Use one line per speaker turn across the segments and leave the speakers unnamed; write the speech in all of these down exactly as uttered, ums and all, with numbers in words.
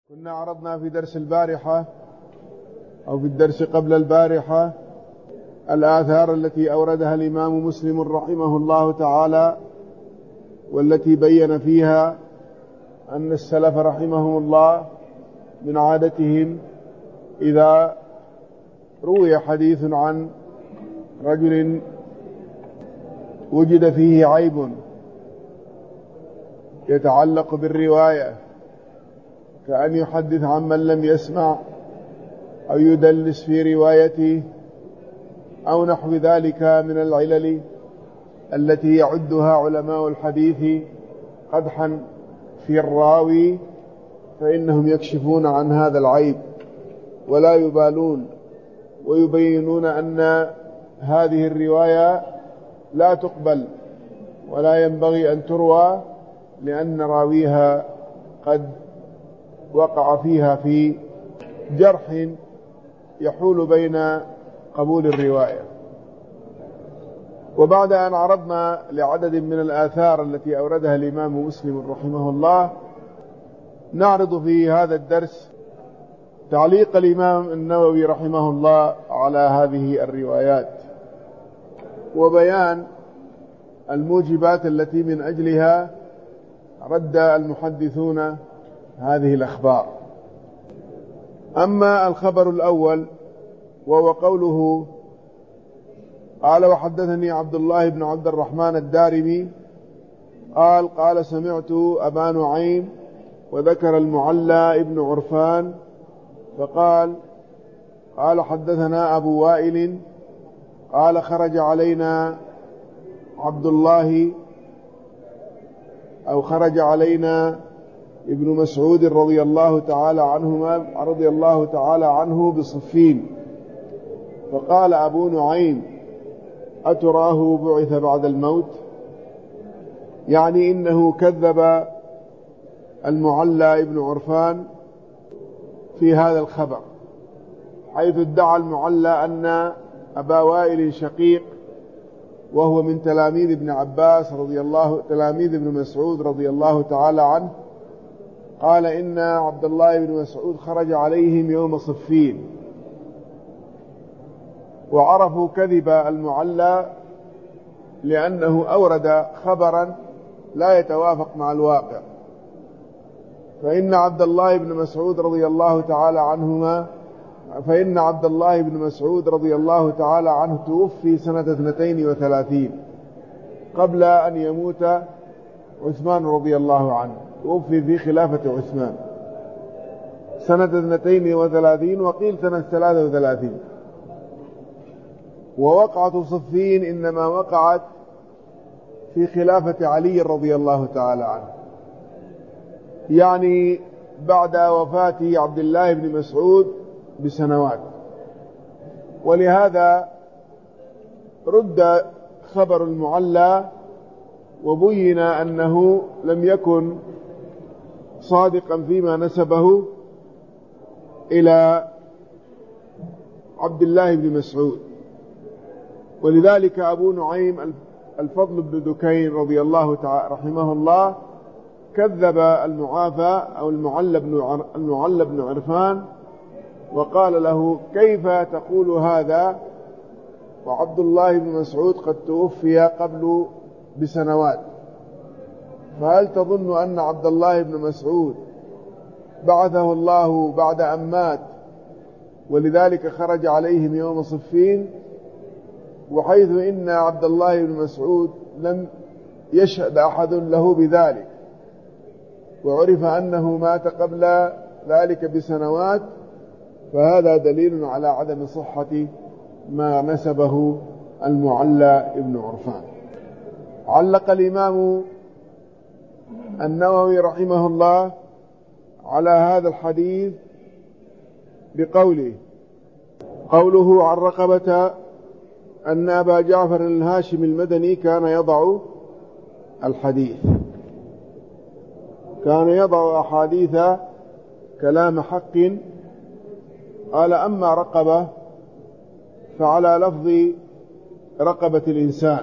كنا عرضنا في درس البارحة أو في الدرس قبل البارحة الآثار التي أوردها الإمام مسلم رحمه الله تعالى، والتي بين فيها أن السلف رحمهم الله من عادتهم إذا روي حديث عن رجل وجد فيه عيب يتعلق بالرواية، كأن يحدث عن من لم يسمع أو يدلس في روايته أو نحو ذلك من العلل التي يعدها علماء الحديث قدحا في الراوي، فإنهم يكشفون عن هذا العيب ولا يبالون ويبينون أن هذه الرواية لا تقبل ولا ينبغي أن تروى، لأن راويها قد وقع فيها في جرح يحول بين قبول الرواية. وبعد أن عرضنا لعدد من الآثار التي أوردها الإمام مسلم رحمه الله، نعرض في هذا الدرس تعليق الإمام النووي رحمه الله على هذه الروايات، وبيان الموجبات التي من أجلها رد المحدثون هذه الأخبار. أما الخبر الأول وهو قوله قال: وحدثني عبد الله بن عبد الرحمن الدارمي قال قال سمعت أبا نعيم وذكر المعلى ابن عرفان فقال قال حدثنا أبو وائل قال خرج علينا عبد الله أو خرج علينا ابن مسعود رضي الله تعالى عنهما رضي الله تعالى عنه بصفين، فقال أبو نعيم: أتراه بعث بعد الموت؟ يعني إنه كذب المعلى ابن عرفان في هذا الخبر، حيث ادعى المعلى أن أبا وائل شقيق وهو من تلاميذ ابن عباس رضي الله تلاميذ ابن مسعود رضي الله تعالى عنه، قال إن عبد الله بن مسعود خرج عليهم يوم صفين، وعرفوا كذب المعلى لأنه أورد خبرا لا يتوافق مع الواقع، فإن عبد الله بن مسعود رضي الله تعالى عنهما فإن عبد الله بن مسعود رضي الله تعالى عنه توفي سنة اثنتين وثلاثين قبل أن يموت عثمان رضي الله عنه، توفي في خلافة عثمان سنة اثنتين وثلاثين وقيل سنة ثلاثة وثلاثين. ووقعة صفين إنما وقعت في خلافة علي رضي الله تعالى عنه، يعني بعد وفاة عبد الله بن مسعود بسنوات، ولهذا رد خبر المعلى وبين أنه لم يكن صادقا فيما نسبه إلى عبد الله بن مسعود. ولذلك أبو نعيم الفضل بن دكين رضي الله تعالى رحمه الله كذب المعافى أو المعلى بن المعلى بن عرفان، وقال له: كيف تقول هذا وعبد الله بن مسعود قد توفي قبل بسنوات؟ فهل تظن أن عبد الله بن مسعود بعثه الله بعد أن مات ولذلك خرج عليهم يوم صفين، وحيث إن عبد الله بن مسعود لم يشهد أحد له بذلك، وعرف أنه مات قبل ذلك بسنوات، فهذا دليل على عدم صحة ما نسبه المعلى ابن عرفان. علق الإمام النووي رحمه الله على هذا الحديث بقوله قوله عن رقبة أن أبا جعفر الهاشمي المدني كان يضع الحديث كان يضع أحاديث كلام حق. قال: أما رقبة فعلى لفظ رقبة الإنسان،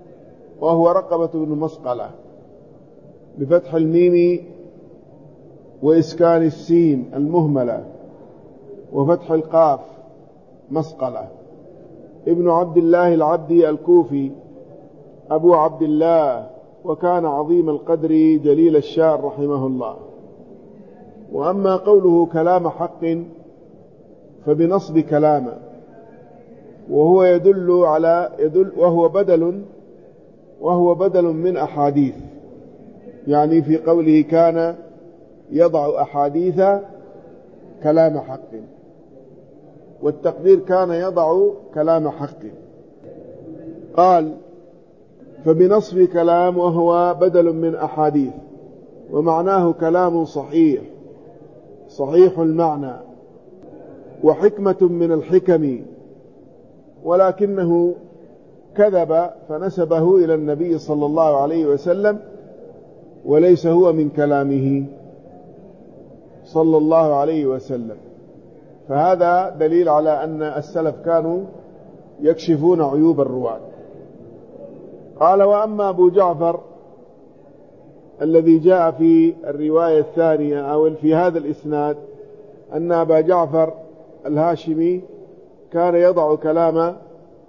وهو رقبة بن مسقلة بفتح الميم وإسكان السين المهملة وفتح القاف مسقلة. ابن عبد الله العبدي الكوفي أبو عبد الله، وكان عظيم القدر جليل الشان رحمه الله. وأما قوله كلام حق فبنصب كلام، وهو يدل على يدل وهو بدل وهو بدل من أحاديث، يعني في قوله كان يضع أحاديث كلام حق، والتقدير كان يضع كلام حق. قال فبنصب كلام وهو بدل من أحاديث، ومعناه كلام صحيح صحيح المعنى وحكمة من الحكم، ولكنه كذب فنسبه إلى النبي صلى الله عليه وسلم، وليس هو من كلامه صلى الله عليه وسلم. فهذا دليل على أن السلف كانوا يكشفون عيوب الرواة. قال وأما أبو جعفر الذي جاء في الرواية الثانية أو في هذا الإسناد أن أبا جعفر الهاشمي كان يضع كلام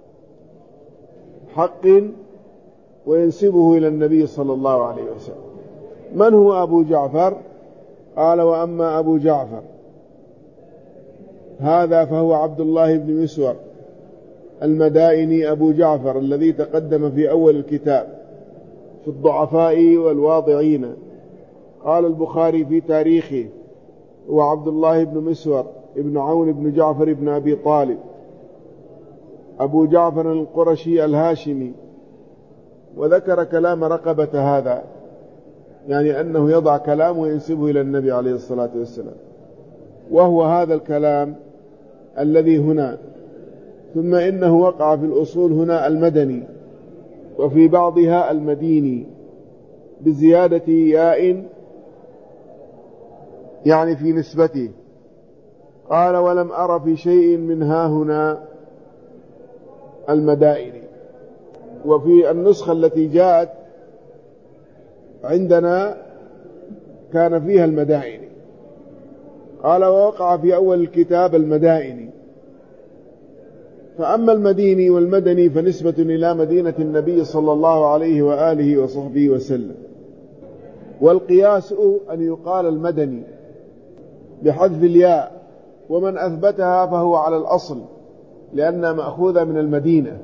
حق وينسبه إلى النبي صلى الله عليه وسلم. من هو أبو جعفر؟ قال وأما أبو جعفر هذا فهو عبد الله بن مسور المدائني أبو جعفر الذي تقدم في أول الكتاب في الضعفاء والواضعين. قال البخاري في تاريخه هو عبد الله بن مسور ابن عون بن جعفر بن أبي طالب أبو جعفر القرشي الهاشمي، وذكر كلام رقبة هذا، يعني أنه يضع كلام وينسبه إلى النبي عليه الصلاة والسلام، وهو هذا الكلام الذي هنا. ثم إنه وقع في الأصول هنا المدني، وفي بعضها المديني بزيادة ياء يعني في نسبته. قال ولم أر في شيء من ها هنا المدائني. وفي النسخة التي جاءت عندنا كان فيها المدائني. قال ووقع في أول الكتاب المدائني. فأما المديني والمدني فنسبة إلى مدينة النبي صلى الله عليه وآله وصحبه وسلم. والقياس أن يقال المدني بحذف الياء، ومن أثبتها فهو على الأصل لأنها مأخوذة من المدينة،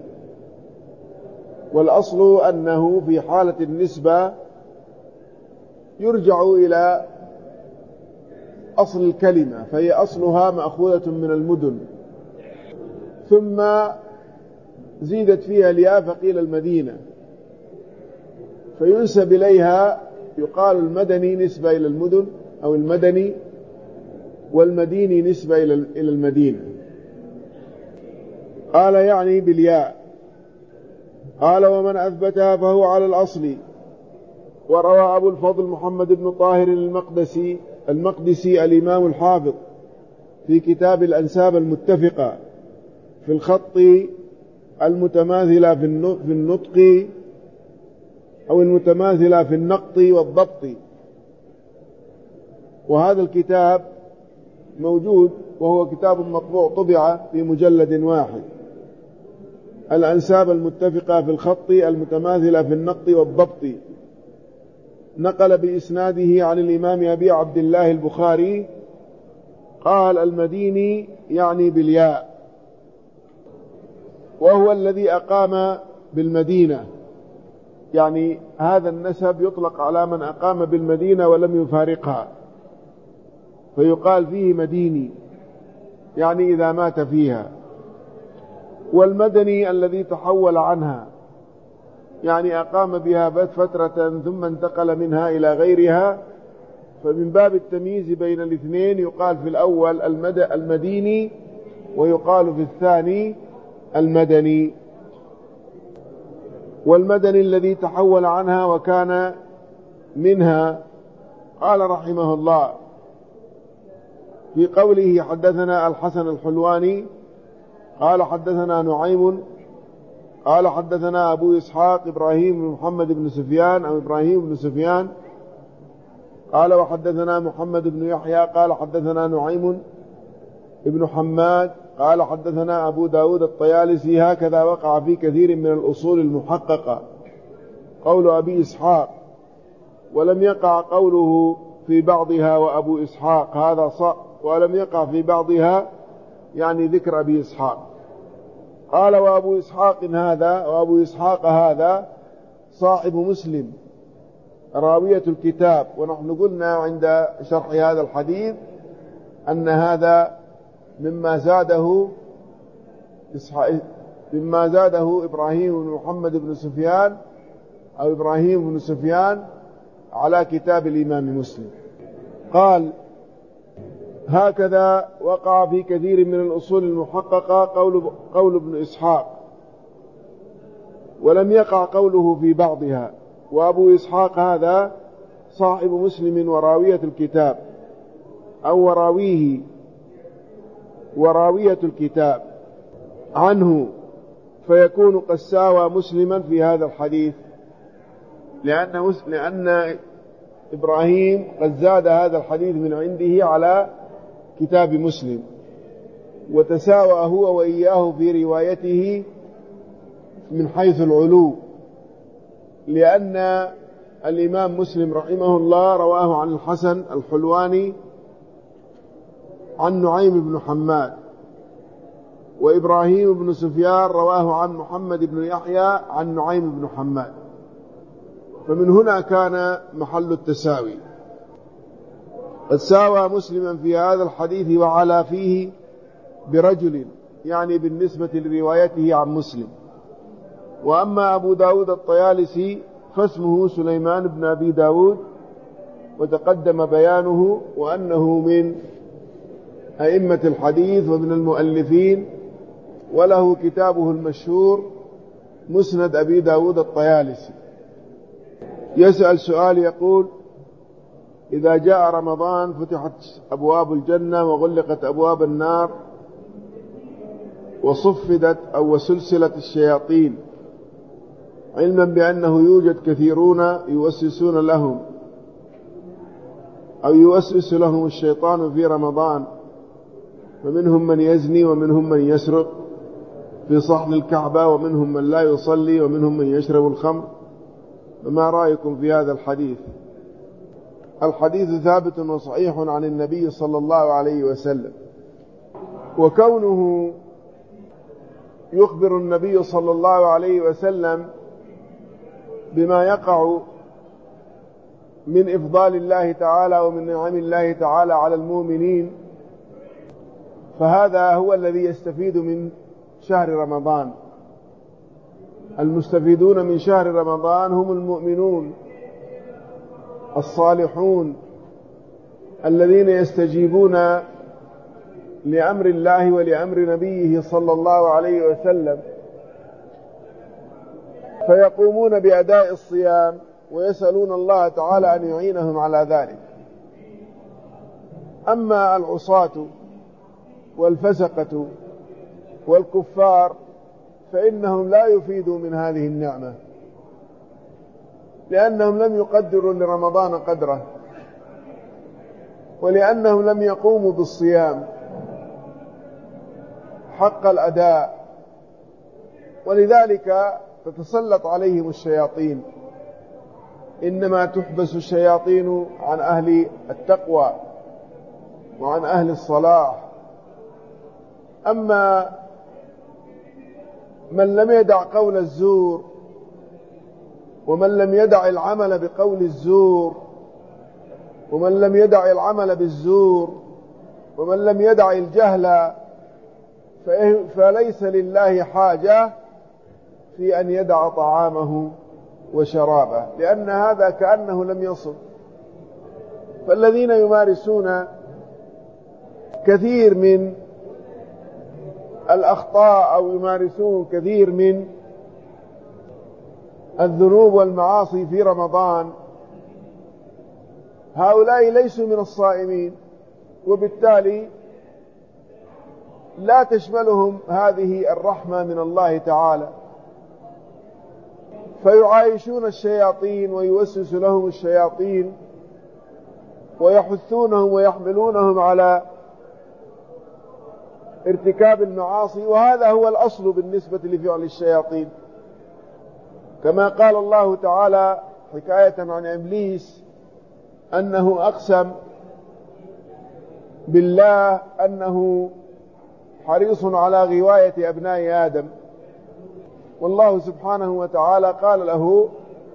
والأصل أنه في حالة النسبة يرجع إلى أصل الكلمة، فهي أصلها مأخوذة من المدن، ثم زيدت فيها الياء فقيل المدينة، فينسب إليها يقال المدني نسبة إلى المدن أو المدني، والمديني نسبة إلى المدينة. قال يعني بالياء. قال ومن أثبتها فهو على الأصل. وروى أبو الفضل محمد بن طاهر المقدسي المقدسي الإمام الحافظ في كتاب الأنساب المتفقة في الخط المتماثلة في النطق أو المتماثلة في النقط والضبط، وهذا الكتاب موجود وهو كتاب مطبوع طبع في مجلد واحد، الأنساب المتفقة في الخط المتماثلة في النقط والضبط. نقل بإسناده عن الإمام أبي عبد الله البخاري قال المديني يعني بالياء، وهو الذي أقام بالمدينة، يعني هذا النسب يطلق على من أقام بالمدينة ولم يفارقها، فيقال فيه مديني يعني إذا مات فيها. والمدني الذي تحول عنها، يعني أقام بها فترة ثم انتقل منها إلى غيرها، فمن باب التمييز بين الاثنين يقال في الأول المديني ويقال في الثاني المدني. والمدني الذي تحول عنها وكان منها. قال رحمه الله في قوله حدثنا الحسن الحلواني قال حدثنا نعيم قال حدثنا أبو إسحاق إبراهيم بن محمد بن سفيان أو إبراهيم بن سفيان قال وحدثنا محمد بن يحيى قال حدثنا نعيم ابن حماد قال حدثنا أبو داود الطيالسي. هكذا وقع في كثير من الأصول المحققة قول أبي إسحاق، ولم يقع قوله في بعضها وأبو إسحاق هذا صح، ولم يقع في بعضها يعني ذكر أبي إسحاق. قال وأبو إسحاق هذا وأبو إسحاق هذا صاحب مسلم راوية الكتاب. ونحن قلنا عند شرح هذا الحديث أن هذا مما زاده مما زاده إبراهيم بن محمد بن سفيان أو إبراهيم بن سفيان على كتاب الإمام مسلم. قال هكذا وقع في كثير من الأصول المحققة قول, قول ابن إسحاق، ولم يقع قوله في بعضها. وأبو إسحاق هذا صاحب مسلم وراوية الكتاب أو وراويه وراوية الكتاب عنه، فيكون قد ساوى مسلما في هذا الحديث، لأن, لأن إبراهيم قد زاد هذا الحديث من عنده على كتاب مسلم، وتساوى هو وإياه في روايته من حيث العلو، لأن الإمام مسلم رحمه الله رواه عن الحسن الحلواني عن نعيم بن حماد، وإبراهيم بن سفيان رواه عن محمد بن يحيى عن نعيم بن حماد، فمن هنا كان محل التساوي. قد ساوى مسلما في هذا الحديث وعلى فيه برجل، يعني بالنسبة لروايته عن مسلم. وأما أبو داود الطيالسي فاسمه سليمان بن أبي داود، وتقدم بيانه وأنه من أئمة الحديث ومن المؤلفين، وله كتابه المشهور مسند أبي داود الطيالسي. يسأل سؤال يقول: إذا جاء رمضان فتحت أبواب الجنة وغلقت أبواب النار وصفدت أو وسلسلة الشياطين، علما بأنه يوجد كثيرون يوسوسون لهم أو يوسوس لهم الشيطان في رمضان، فمنهم من يزني ومنهم من يسرق في صحن الكعبة ومنهم من لا يصلي ومنهم من يشرب الخمر، فما رأيكم في هذا الحديث؟ الحديث ثابت وصحيح عن النبي صلى الله عليه وسلم، وكونه يخبر النبي صلى الله عليه وسلم بما يقع من إفضال الله تعالى ومن نعم الله تعالى على المؤمنين، فهذا هو الذي يستفيد من شهر رمضان. المستفيدون من شهر رمضان هم المؤمنون الصالحون الذين يستجيبون لأمر الله ولأمر نبيه صلى الله عليه وسلم، فيقومون بأداء الصيام ويسألون الله تعالى أن يعينهم على ذلك. أما العصاة والفسقة والكفار فإنهم لا يفيدوا من هذه النعمة، لأنهم لم يقدروا لرمضان قدره، ولأنهم لم يقوموا بالصيام حق الأداء، ولذلك تتسلط عليهم الشياطين. إنما تحبس الشياطين عن أهل التقوى وعن أهل الصلاح. أما من لم يدع قول الزور ومن لم يدع العمل بقول الزور ومن لم يدع العمل بالزور ومن لم يدع الجهل فليس لله حاجة في أن يدع طعامه وشرابه، لأن هذا كأنه لم يصم. فالذين يمارسون كثير من الأخطاء أو يمارسون كثير من الذنوب والمعاصي في رمضان، هؤلاء ليسوا من الصائمين، وبالتالي لا تشملهم هذه الرحمة من الله تعالى، فيعايشون الشياطين ويوسوس لهم الشياطين ويحثونهم ويحملونهم على ارتكاب المعاصي، وهذا هو الأصل بالنسبة لفعل الشياطين. كما قال الله تعالى حكاية عن إبليس أنه أقسم بالله أنه حريص على غواية أبناء آدم، والله سبحانه وتعالى قال له: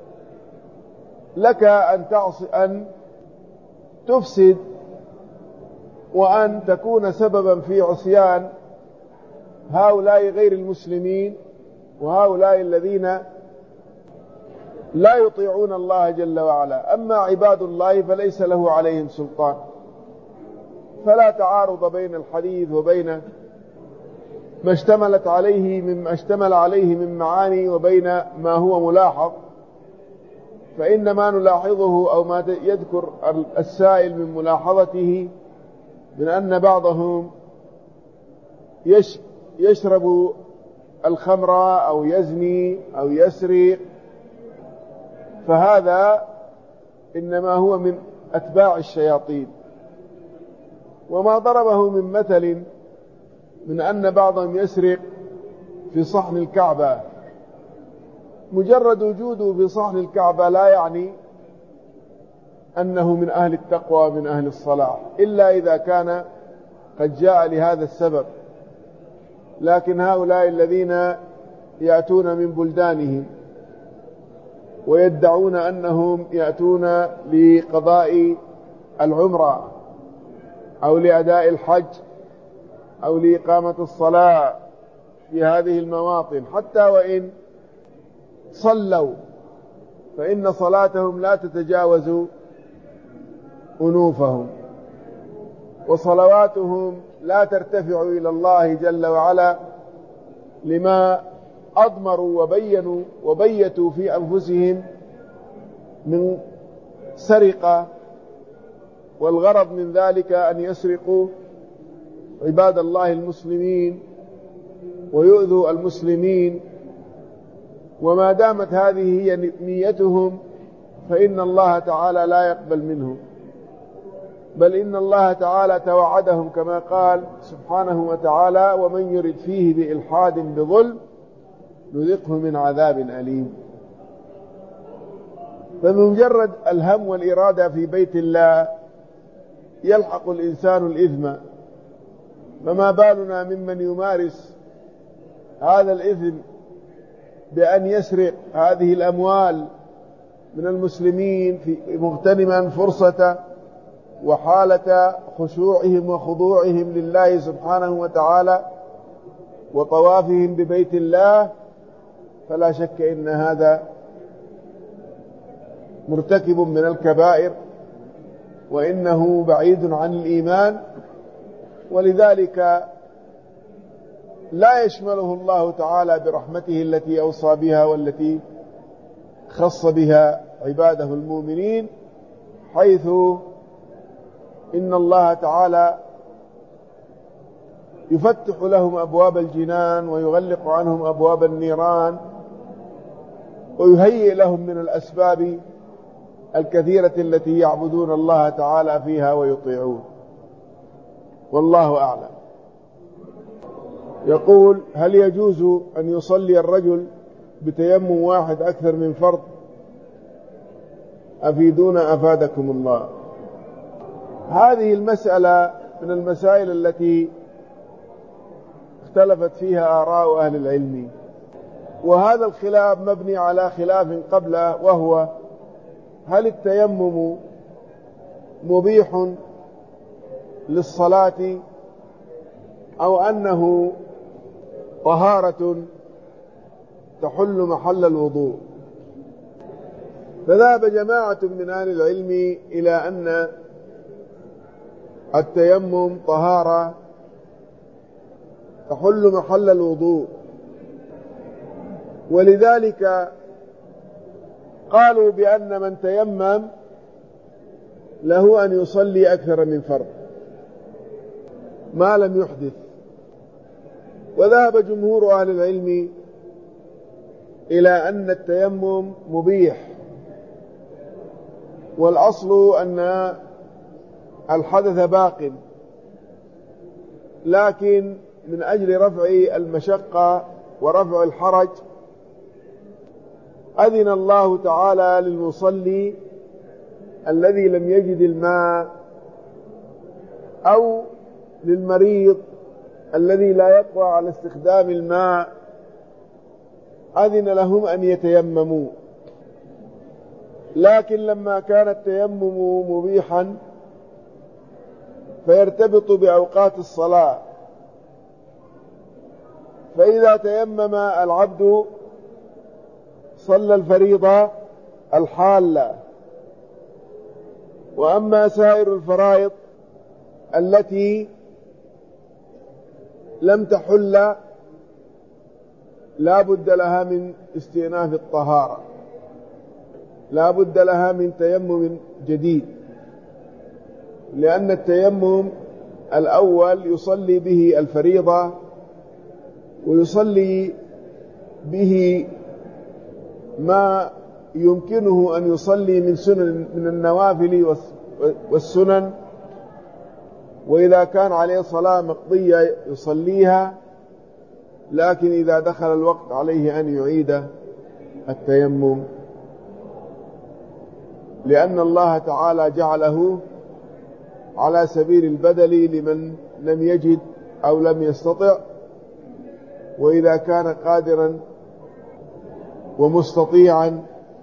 لك أن تعصي أن تفسد وأن تكون سببا في عصيان هؤلاء غير المسلمين وهؤلاء الذين لا يطيعون الله جل وعلا، أما عباد الله فليس له عليهم سلطان. فلا تعارض بين الحديث وبين ما اشتملت عليه مما اشتمل عليه من معاني وبين ما هو ملاحظ. فإن ما نلاحظه أو ما يذكر السائل من ملاحظته من أن بعضهم يشرب الخمر أو يزني أو يسرق، فهذا إنما هو من أتباع الشياطين. وما ضربه من مثل من أن بعضهم يسرق في صحن الكعبة، مجرد وجوده في صحن الكعبة لا يعني أنه من أهل التقوى من أهل الصلاح، إلا إذا كان قد جاء لهذا السبب. لكن هؤلاء الذين يأتون من بلدانهم ويدعون أنهم يأتون لقضاء العمرة أو لأداء الحج أو لإقامة الصلاة في هذه المواطن، حتى وإن صلوا فإن صلاتهم لا تتجاوز أنوفهم، وصلواتهم لا ترتفع إلى الله جل وعلا، لما أضمروا وبينوا وبيتوا في أنفسهم من سرقة، والغرض من ذلك أن يسرقوا عباد الله المسلمين ويؤذوا المسلمين. وما دامت هذه هي نيتهم فإن الله تعالى لا يقبل منهم، بل إن الله تعالى توعدهم كما قال سبحانه وتعالى: ومن يرد فيه بإلحاد بظلم نذقه من عذاب أليم. فمجرد الهم والإرادة في بيت الله يلحق الإنسان الإثم، فما بالنا ممن يمارس هذا الإثم بأن يسرق هذه الأموال من المسلمين في مغتنما فرصة وحالة خشوعهم وخضوعهم لله سبحانه وتعالى وطوافهم ببيت الله. فلا شك إن هذا مرتكب من الكبائر، وإنه بعيد عن الإيمان، ولذلك لا يشمله الله تعالى برحمته التي أوصى بها والتي خص بها عباده المؤمنين، حيث إن الله تعالى يفتح لهم أبواب الجنان ويغلق عنهم أبواب النيران ويهيئ لهم من الأسباب الكثيرة التي يعبدون الله تعالى فيها ويطيعون، والله أعلم. يقول: هل يجوز أن يصلي الرجل بتيمم واحد أكثر من فرض؟ أفيدونا أفادكم الله. هذه المسألة من المسائل التي اختلفت فيها آراء أهل العلم، وهذا الخلاف مبني على خلاف قبله، وهو: هل التيمم مبيح للصلاة أو أنه طهارة تحل محل الوضوء؟ فذهب جماعة من أهل العلم إلى أن التيمم طهارة تحل محل الوضوء، ولذلك قالوا بأن من تيمم له أن يصلي أكثر من فرض ما لم يحدث. وذهب جمهور أهل العلم إلى أن التيمم مبيح، والأصل أن الحدث باق، لكن من أجل رفع المشقة ورفع الحرج أذن الله تعالى للمصلي الذي لم يجد الماء أو للمريض الذي لا يقوى على استخدام الماء، أذن لهم أن يتيمموا. لكن لما كان التيمم مبيحا فيرتبط بأوقات الصلاة، فإذا تيمم العبد صلى الفريضة الحالة. وأما سائر الفرائض التي لم تحل لا بد لها من استئناف الطهارة، لا بد لها من تيمم جديد، لأن التيمم الأول يصلي به الفريضة ويصلي به ما يمكنه أن يصلي من سنن من النوافل والسنن، وإذا كان عليه صلاة مقضية يصليها، لكن إذا دخل الوقت عليه أن يعيد التيمم، لأن الله تعالى جعله على سبيل البدل لمن لم يجد أو لم يستطع. وإذا كان قادرا ومستطيعا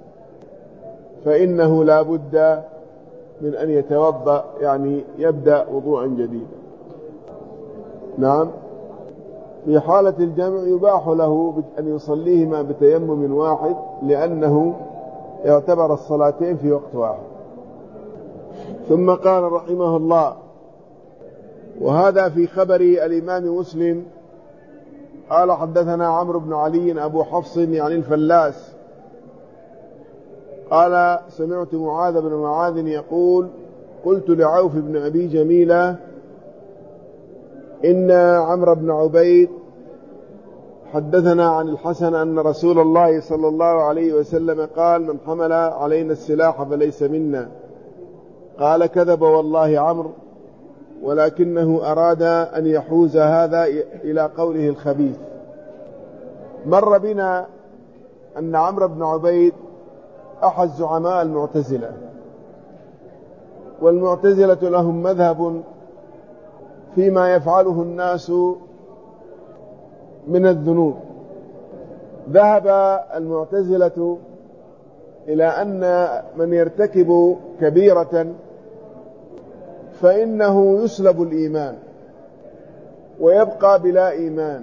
فإنه لا بد من أن يتوضأ، يعني يبدأ وضوءا جديدا. نعم، في حالة الجمع يباح له أن يصليهما بتيمم واحد، لأنه يعتبر الصلاتين في وقت واحد. ثم قال رحمه الله: وهذا في خبر الإمام مسلم قال: حدثنا عمرو بن علي أبو حفص يعني الفلاس قال: سمعت معاذ بن معاذ يقول: قلت لعوف بن أبي جميلة إن عمرو بن عبيد حدثنا عن الحسن أن رسول الله صلى الله عليه وسلم قال: من حمل علينا السلاح فليس منا. قال: كذب والله عمرو، ولكنه أراد أن يحوز هذا إلى قوله الخبيث. مر بنا أن عمرو بن عبيد أحد زعماء المعتزلة، والمعتزلة لهم مذهب فيما يفعله الناس من الذنوب. ذهب المعتزلة إلى أن من يرتكب كبيرة فإنه يسلب الإيمان ويبقى بلا إيمان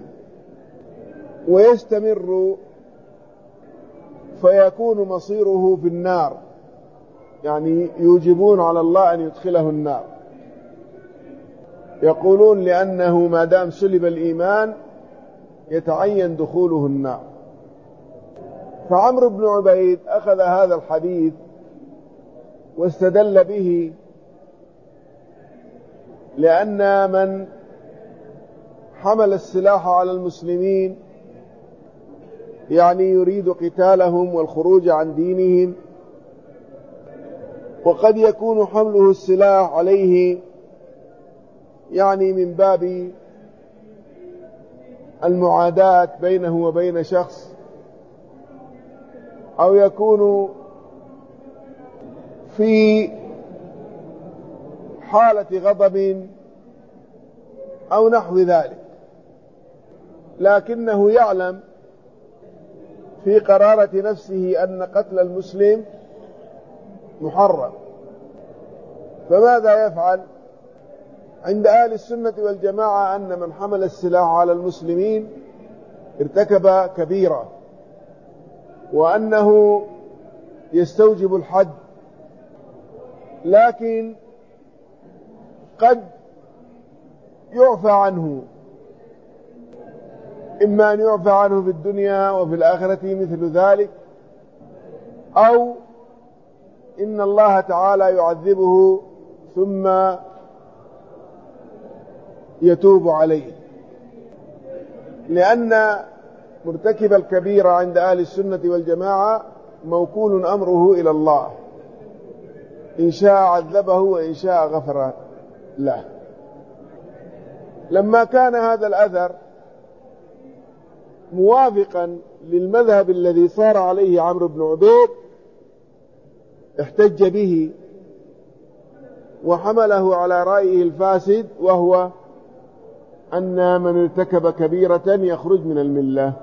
ويستمر، فيكون مصيره في النار، يعني يوجبون على الله أن يدخله النار. يقولون لأنه ما دام سلب الإيمان يتعين دخوله النار. فعمرو بن عبيد أخذ هذا الحديث واستدل به، لأن من حمل السلاح على المسلمين يعني يريد قتالهم والخروج عن دينهم، وقد يكون حمله السلاح عليه يعني من باب المعاداة بينه وبين شخص، أو يكون في حالة غضب أو نحو ذلك، لكنه يعلم في قرارة نفسه أن قتل المسلم محرم. فماذا يفعل؟ عند أهل السنة والجماعة أن من حمل السلاح على المسلمين ارتكب كبيرة، وأنه يستوجب الحد، لكن قد يعفى عنه، إما أن يعفى عنه في الدنيا وفي الآخرة مثل ذلك، أو إن الله تعالى يعذبه ثم يتوب عليه، لأن مرتكب الكبيرة عند أهل السنة والجماعة موكول أمره إلى الله، إن شاء عذبه وإن شاء غفر له. لما كان هذا الأثر موافقا للمذهب الذي صار عليه عمرو بن عبيد احتج به وحمله على رأيه الفاسد، وهو أن من ارتكب كبيرة يخرج من الملة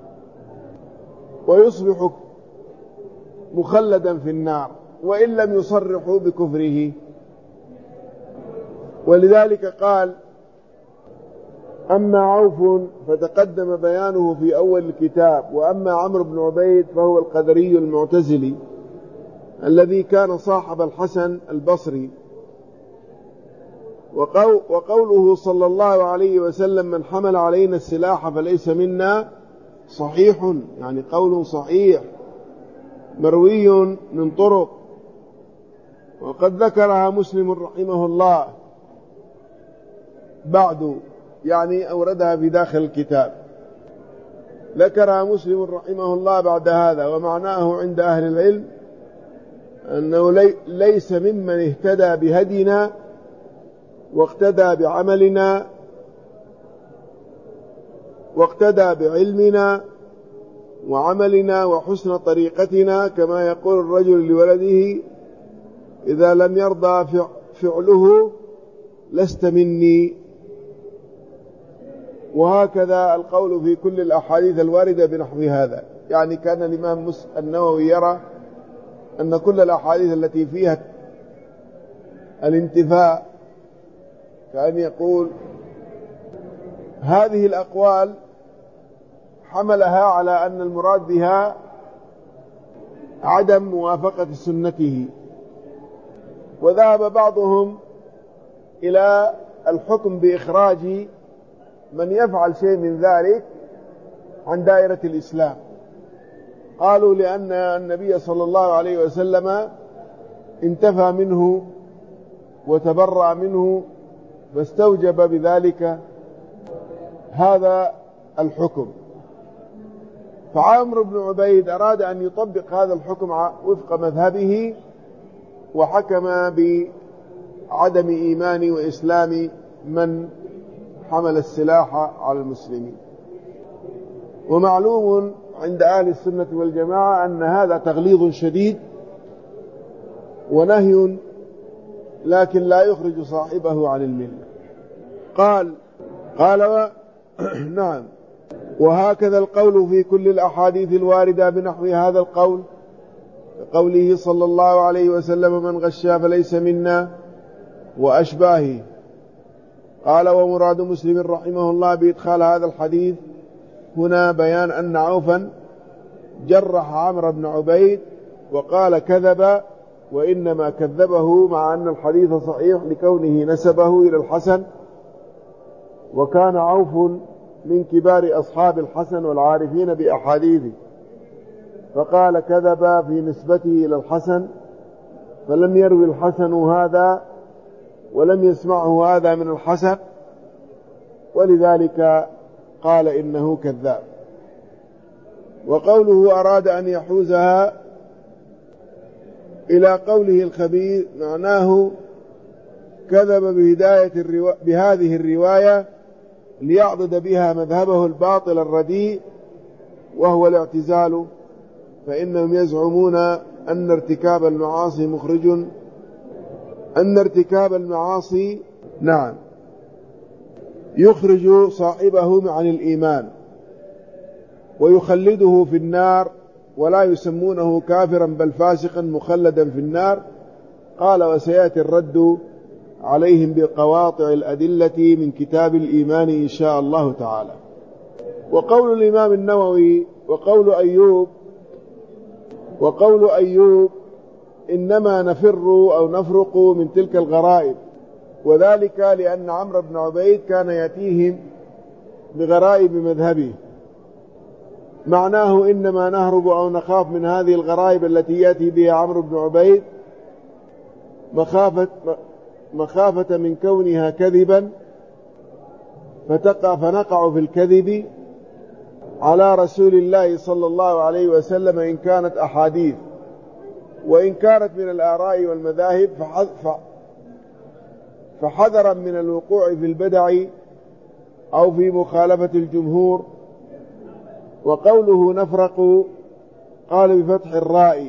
ويصبح مخلدا في النار وإن لم يصرحوا بكفره. ولذلك قال: أما عوف فتقدم بيانه في أول الكتاب، وأما عمرو بن عبيد فهو القدري المعتزلي الذي كان صاحب الحسن البصري. وقوله صلى الله عليه وسلم: من حمل علينا السلاح فليس منا، صحيح، يعني قول صحيح مروي من طرق، وقد ذكرها مسلم رحمه الله بعد، يعني أوردها في داخل الكتاب، ذكرها مسلم رحمه الله بعد هذا. ومعناه عند أهل العلم أنه لي ليس ممن اهتدى بهدينا واقتدى بعملنا واقتدى بعلمنا وعملنا وحسن طريقتنا، كما يقول الرجل لولده: إذا لم يرضى فعله لست مني. وهكذا القول في كل الأحاديث الواردة بنحو هذا. يعني كان الإمام النووي يرى أن كل الأحاديث التي فيها الانتفاء، كأن يقول هذه الأقوال حملها على أن المراد بها عدم موافقة سنته. وذهب بعضهم إلى الحكم بإخراج من يفعل شيء من ذلك عن دائرة الإسلام. قالوا لأن النبي صلى الله عليه وسلم انتفى منه وتبرأ منه، فاستوجب بذلك هذا الحكم. فعمرو بن عبيد أراد أن يطبق هذا الحكم وفق مذهبه، وحكم بعدم إيمان وإسلام من حمل السلاح على المسلمين. ومعلوم عند أهل السنة والجماعة أن هذا تغليظ شديد ونهي، لكن لا يخرج صاحبه عن الملة. قال قال و... نعم. وهكذا القول في كل الأحاديث الواردة بنحو هذا القول، قوله صلى الله عليه وسلم: من غشا فليس منا، وأشباهه. قال: ومراد مسلم رحمه الله بإدخال هذا الحديث هنا بيان أن عوفا جرح عمرو بن عبيد وقال كذب، وإنما كذبه مع أن الحديث صحيح لكونه نسبه إلى الحسن، وكان عوف من كبار أصحاب الحسن والعارفين بأحاديثه، فقال كذب في نسبته إلى الحسن، فلم يروي الحسن هذا ولم يسمعه هذا من الحسن، ولذلك قال إنه كذاب. وقوله أراد أن يحوزها إلى قوله الخبير، معناه كذب بهداية الروا... بهذه الرواية ليعضد بها مذهبه الباطل الرديء، وهو الاعتزال، فإنهم يزعمون أن ارتكاب المعاصي مخرج أن ارتكاب المعاصي نعم يخرج صاحبه عن الإيمان ويخلده في النار، ولا يسمونه كافرا بل فاسقا مخلدا في النار. قال: وسيأتي الرد عليهم بقواطع الأدلة من كتاب الإيمان إن شاء الله تعالى. وقول الإمام النووي وقول أيوب وقول أيوب إنما نفر أو نفرق من تلك الغرائب، وذلك لأن عمرو بن عبيد كان يأتيهم بغرائب مذهبه. معناه إنما نهرب أو نخاف من هذه الغرائب التي يأتي بها عمرو بن عبيد مخافة, مخافة من كونها كذبا فتقع فنقع في الكذب على رسول الله صلى الله عليه وسلم إن كانت أحاديث، وإن كانت من الآراء والمذاهب فحذرا من الوقوع في البدع أو في مخالفة الجمهور. وقوله نفرق قال بفتح الراء،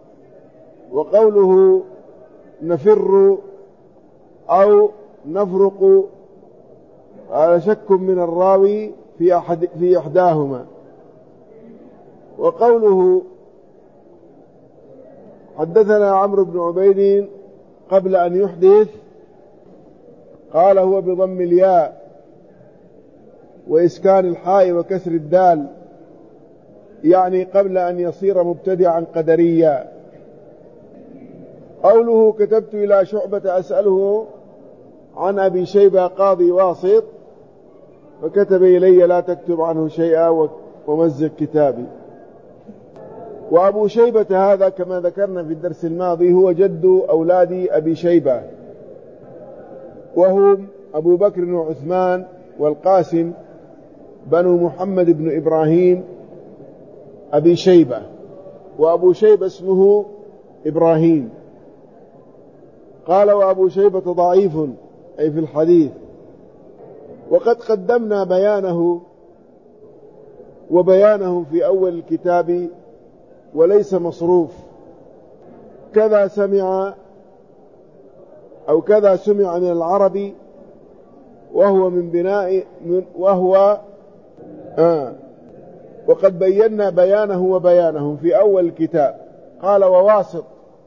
وقوله نفر أو نفرق قال شك من الراوي في أحد في إحداهما. وقوله حدثنا عمرو بن عبيد قبل أن يحدث قال هو بضم الياء وإسكان الحاء وكسر الدال، يعني قبل أن يصير مبتدعا قدريا. قوله كتبت إلى شعبة أسأله عن أبي شيبة قاضي واسط فكتب إلي لا تكتب عنه شيئا ومزق كتابي. وأبو شيبة هذا كما ذكرنا في الدرس الماضي هو جد أولاد أبي شيبة، وهم أبو بكر وعثمان والقاسم بنو محمد بن إبراهيم أبي شيبة، وأبو شيبة اسمه إبراهيم. قال وأبو شيبة ضعيف أي في الحديث، وقد قدمنا بيانه وبيانه في أول الكتاب وليس مصروف. كذا سمع أو كذا سمع من العرب وهو من بناء من وهو آه وقد بينا بيانه وبيانه في أول الكتاب. قال وواسط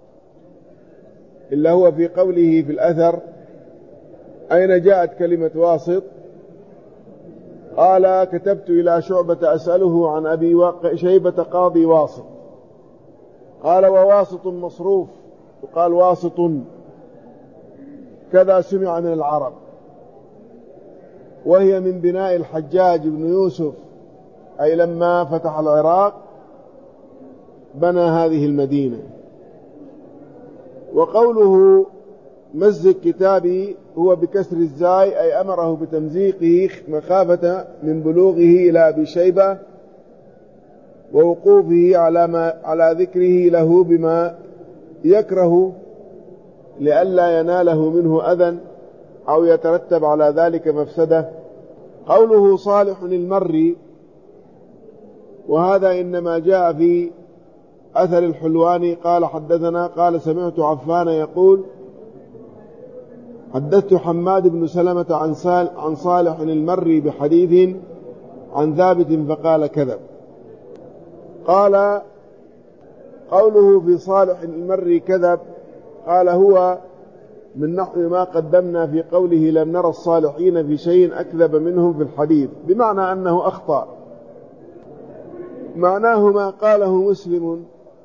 إلا هو في قوله في الأثر أين جاءت كلمة واسط؟ قال كتبت إلى شعبة أسأله عن أبي شيبة قاضي واسط. قال وواسط مصروف، وقال واسط كذا سمع من العرب، وهي من بناء الحجاج بن يوسف، أي لما فتح العراق بنى هذه المدينة. وقوله مزق كتابي هو بكسر الزاي، أي أمره بتمزيقه مخافة من بلوغه إلى أبي شيبة ووقوفه على, ما على ذكره له بما يكره لئلا يناله منه أذى أو يترتب على ذلك مفسدة. قوله صالح المري، وهذا إنما جاء في أثر الحلواني قال حدثنا قال سمعت عفان يقول حدثت حماد بن سلمة عن صالح المري بحديث عن ثابت فقال كذب. قال قوله في صالح المري كذب قال هو من نحو ما قدمنا في قوله لم نرى الصالحين في شيء أكذب منهم في الحديث، بمعنى أنه أخطأ. معناه ما قاله مسلم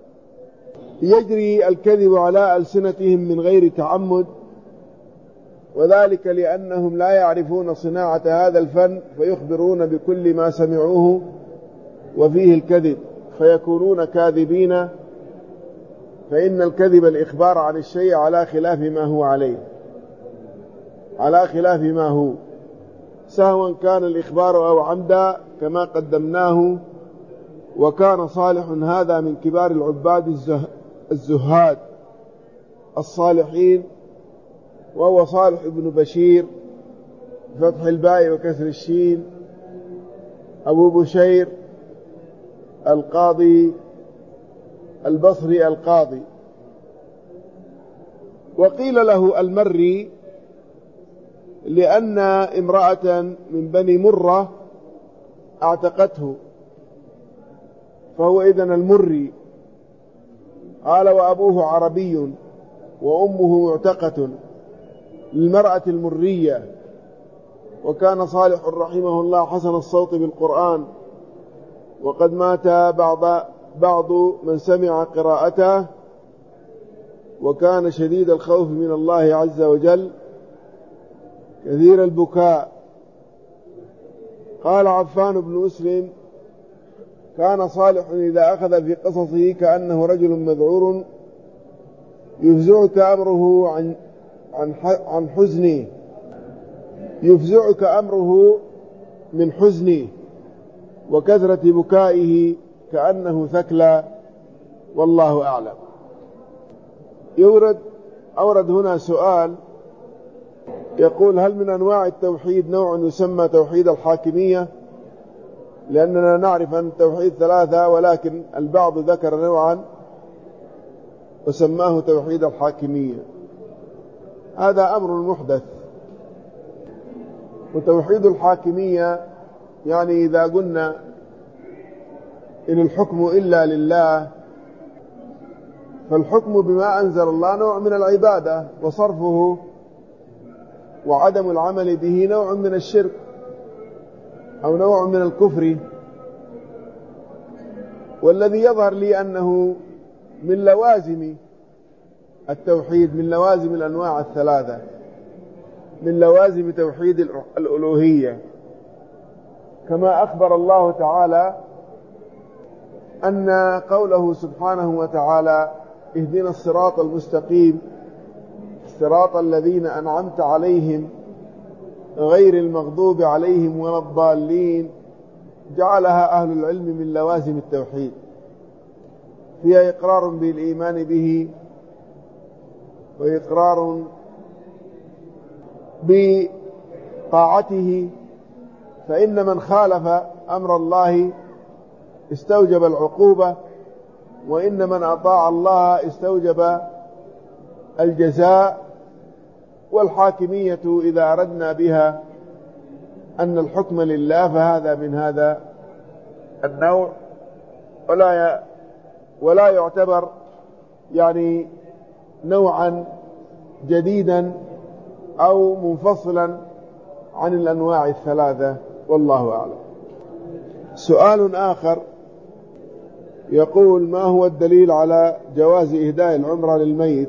يجري الكذب على ألسنتهم من غير تعمد، وذلك لأنهم لا يعرفون صناعة هذا الفن فيخبرون بكل ما سمعوه وفيه الكذب فيكونون كاذبين، فإن الكذب الإخبار عن الشيء على خلاف ما هو عليه على خلاف ما هو سهوا كان الإخبار أو عمدا كما قدمناه. وكان صالح هذا من كبار العباد الزهاد الصالحين، وهو صالح بن بشير بفتح الباء وكسر الشين أبو بشير القاضي البصري القاضي. وقيل له المري لأن امرأة من بني مرة اعتقته، فهو إذن المري. قال وأبوه عربي وأمه معتقة للمرأة المرية. وكان صالح رحمه الله حسن الصوت بالقرآن، وقد مات بعض بعض من سمع قراءته، وكان شديد الخوف من الله عز وجل كثير البكاء. قال عفان بن مسلم كان صالح إذا أخذ في قصصه كأنه رجل مذعور يفزعك أمره عن عن عن حزنه يفزعك أمره من حزنه وكثرة بكائه كأنه ثكلى، والله أعلم. يورد أورد هنا سؤال يقول: هل من أنواع التوحيد نوع يسمى توحيد الحاكمية؟ لأننا نعرف أن التوحيد ثلاثة، ولكن البعض ذكر نوعا وسماه توحيد الحاكمية. هذا أمر محدث. وتوحيد الحاكمية يعني إذا قلنا إن الحكم إلا لله، فالحكم بما أنزل الله نوع من العبادة، وصرفه وعدم العمل به نوع من الشرك أو نوع من الكفر. والذي يظهر لي أنه من لوازم التوحيد، من لوازم الأنواع الثلاثة، من لوازم توحيد الألوهية، كما أخبر الله تعالى أن قوله سبحانه وتعالى: اهدنا الصراط المستقيم صراط الذين أنعمت عليهم غير المغضوب عليهم ولا الضالين، جعلها أهل العلم من لوازم التوحيد، فيها إقرار بالإيمان به وإقرار بطاعته، فإن من خالف أمر الله استوجب العقوبة، وإن من أطاع الله استوجب الجزاء. والحاكمية إذا أردنا بها أن الحكم لله فهذا من هذا النوع، ولا ولا يعتبر يعني نوعا جديدا أو منفصلا عن الأنواع الثلاثة، والله أعلم. سؤال آخر يقول: ما هو الدليل على جواز إهداء العمرة للميت؟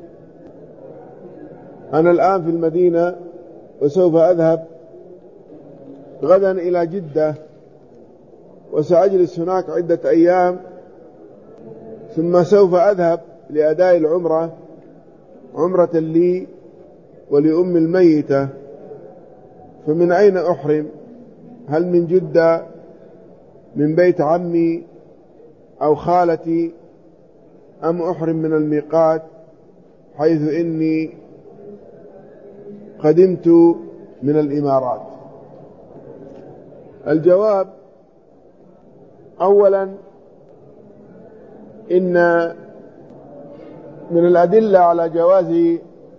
أنا الآن في المدينة وسوف أذهب غدا إلى جدة، وسأجلس هناك عدة أيام، ثم سوف أذهب لأداء العمرة، عمرة لي ولأم الميتة. فمن أين أحرم؟ هل من جدة، من بيت عمي أو خالتي، أم أحرم من الميقات حيث إني قدمت من الإمارات؟ الجواب: أولا، إن من الأدلة على جواز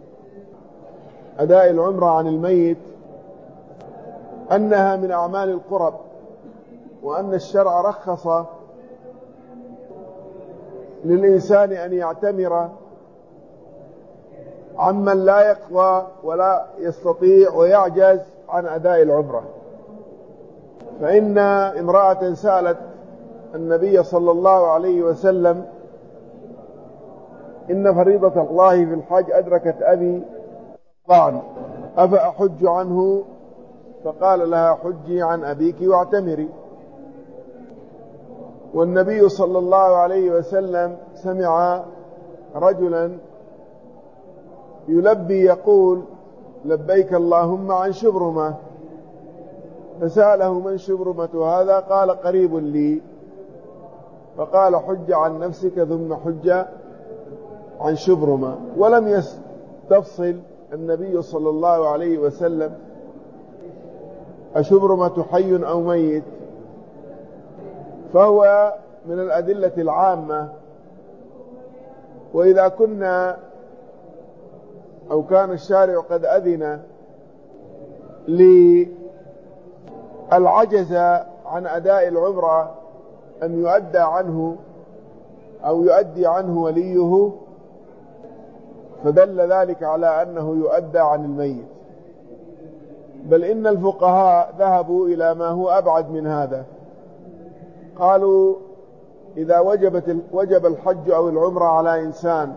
أداء العمرة عن الميت أنها من أعمال القرب، وأن الشرع رخص للإنسان أن يعتمر عمن لا يقوى ولا يستطيع ويعجز عن أداء العمرة. فإن امرأة سألت النبي صلى الله عليه وسلم: إن فريضة الله في الحج أدركت أبي طعن أفأحج عنه؟ فقال لها: حجي عن أبيك واعتمري. والنبي صلى الله عليه وسلم سمع رجلا يلبي يقول: لبيك اللهم عن شبرمة، فسأله: من شبرمة هذا؟ قال: قريب لي. فقال: حج عن نفسك ثم حج عن شبرمة. ولم يستفصل النبي صلى الله عليه وسلم أشبرمة حي أو ميت، فهو من الأدلة العامة. وإذا كنا أو كان الشارع قد أذن للعجز عن أداء العمرة أن يؤدى عنه أو يؤدي عنه وليه، فدل ذلك على أنه يؤدى عن الميت. بل إن الفقهاء ذهبوا إلى ما هو أبعد من هذا، قالوا: إذا وجبت وجب الحج أو العمرة على إنسان،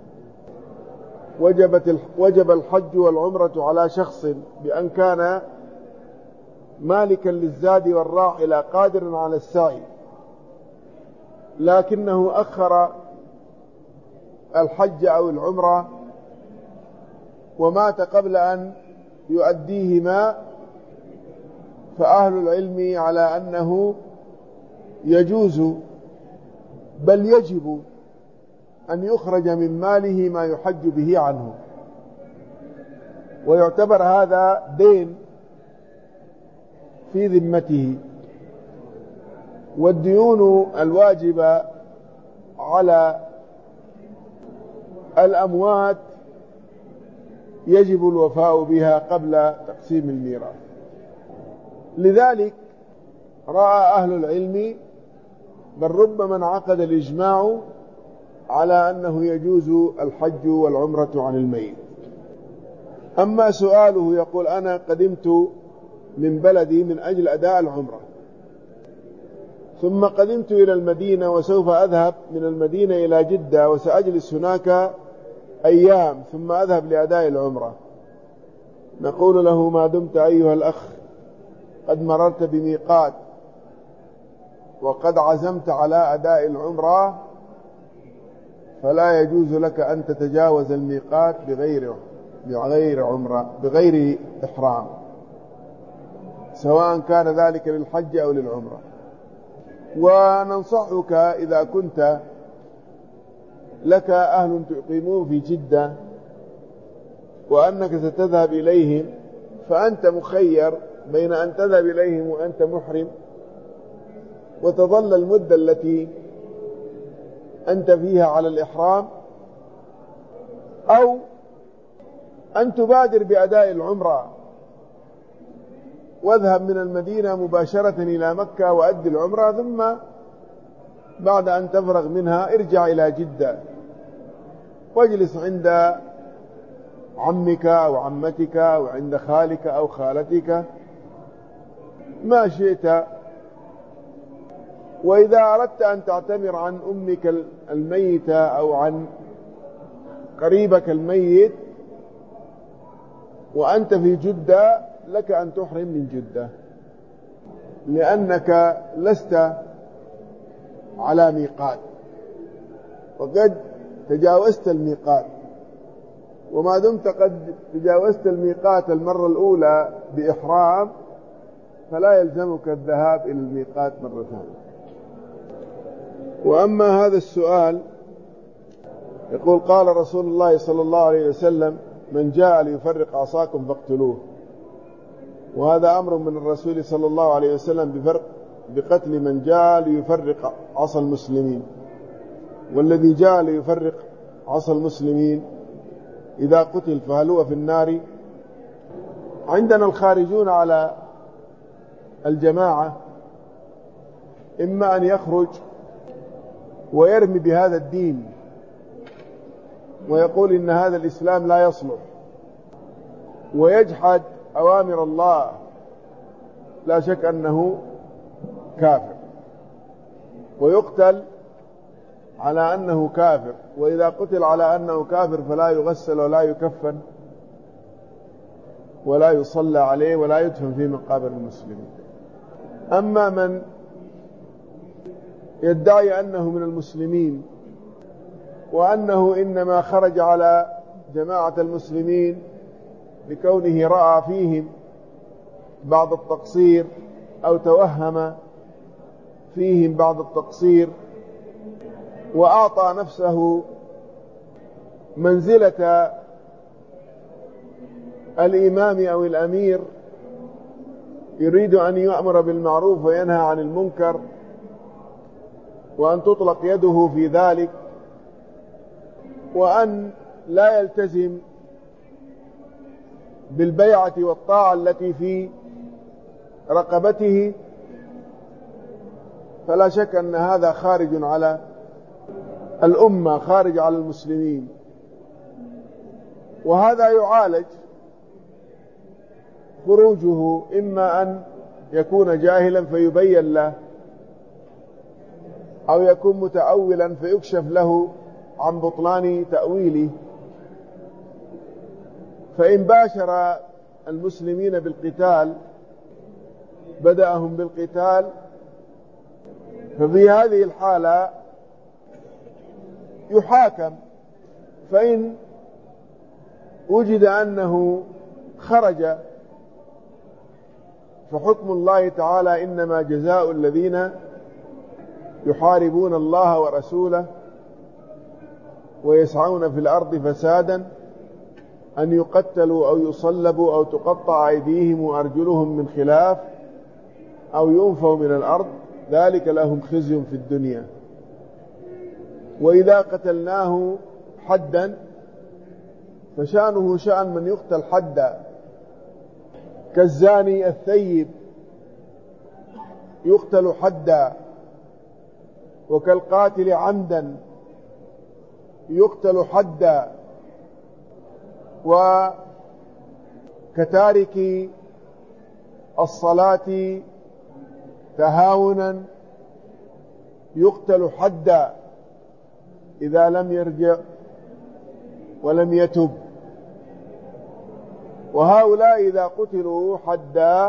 وجبت وجب الحج والعمرة على شخص بأن كان مالكا للزاد والراحلة قادر على السعي، لكنه أخر الحج أو العمرة ومات قبل أن يؤديهما، فأهل العلم على أنه يجوز بل يجب أن يخرج من ماله ما يحج به عنه. ويعتبر هذا دين في ذمته. والديون الواجبة على الأموات يجب الوفاء بها قبل تقسيم الميراث. لذلك رأى أهل العلم بل ربما انعقد الإجماع على أنه يجوز الحج والعمرة عن الميت. أما سؤاله يقول أنا قدمت من بلدي من أجل أداء العمرة، ثم قدمت إلى المدينة وسوف أذهب من المدينة إلى جدة وسأجلس هناك أيام ثم أذهب لأداء العمرة، نقول له ما دمت أيها الأخ قد مررت بميقات وقد عزمت على أداء العمرة فلا يجوز لك أن تتجاوز الميقات بغير بغير عمرة بغير إحرام، سواء كان ذلك للحج أو للعمرة. وننصحك إذا كنت لك أهل تقيمون في جدة وأنك ستذهب إليهم، فأنت مخير بين أن تذهب إليهم وأنت محرم وتظل المدة التي أنت فيها على الإحرام، أو أن تبادر بأداء العمرة واذهب من المدينة مباشرة إلى مكة وأدي العمرة، ثم بعد أن تفرغ منها ارجع إلى جدة واجلس عند عمك أو عمتك أو عند خالك أو خالتك ما شئت. وإذا أردت أن تعتمر عن أمك الميتة أو عن قريبك الميت وأنت في جدة لك أن تحرم من جدة، لأنك لست على ميقات وقد تجاوزت الميقات، وما دمت قد تجاوزت الميقات المرة الأولى بإحرام فلا يلزمك الذهاب إلى الميقات مرة ثانية. وأما هذا السؤال يقول قال رسول الله صلى الله عليه وسلم من جاء ليفرق عصاكم فاقتلوه، وهذا أمر من الرسول صلى الله عليه وسلم بفرق بقتل من جاء ليفرق عصا المسلمين، والذي جاء ليفرق عصا المسلمين إذا قتل فهل هو في النار؟ عندنا الخارجون على الجماعة إما أن يخرج ويرمي بهذا الدين ويقول إن هذا الإسلام لا يصلح ويجحد أوامر الله، لا شك أنه كافر ويقتل على أنه كافر، وإذا قتل على أنه كافر فلا يغسل ولا يكفن ولا يصلى عليه ولا يدفن في مقابر المسلمين. أما من يدعي أنه من المسلمين وأنه إنما خرج على جماعة المسلمين لكونه رأى فيهم بعض التقصير أو توهم فيهم بعض التقصير وأعطى نفسه منزلة الإمام أو الأمير، يريد أن يأمر بالمعروف وينهى عن المنكر وأن تطلق يده في ذلك، وأن لا يلتزم بالبيعة والطاعة التي في رقبته، فلا شك أن هذا خارج على الأمة، خارج على المسلمين، وهذا يعالج خروجه إما أن يكون جاهلا فيبين له، أو يكون متأولا فيكشف له عن بطلان تأويله. فإن باشر المسلمين بالقتال بدأهم بالقتال، ففي هذه الحالة يحاكم، فإن وجد أنه خرج فحكم الله تعالى إنما جزاء الذين يحاربون الله ورسوله ويسعون في الأرض فسادا أن يقتلوا أو يصلبوا أو تقطع أيديهم وأرجلهم من خلاف أو ينفوا من الأرض، ذلك لهم خزي في الدنيا. وإذا قتلناه حدا فشأنه شأن من يقتل حدا، كالزاني الثيب يقتل حدا، وكالقاتل عمدا يقتل حدا، وكتارك الصلاة تهاونا يقتل حدا إذا لم يرجع ولم يتب. وهؤلاء إذا قتلوا حدا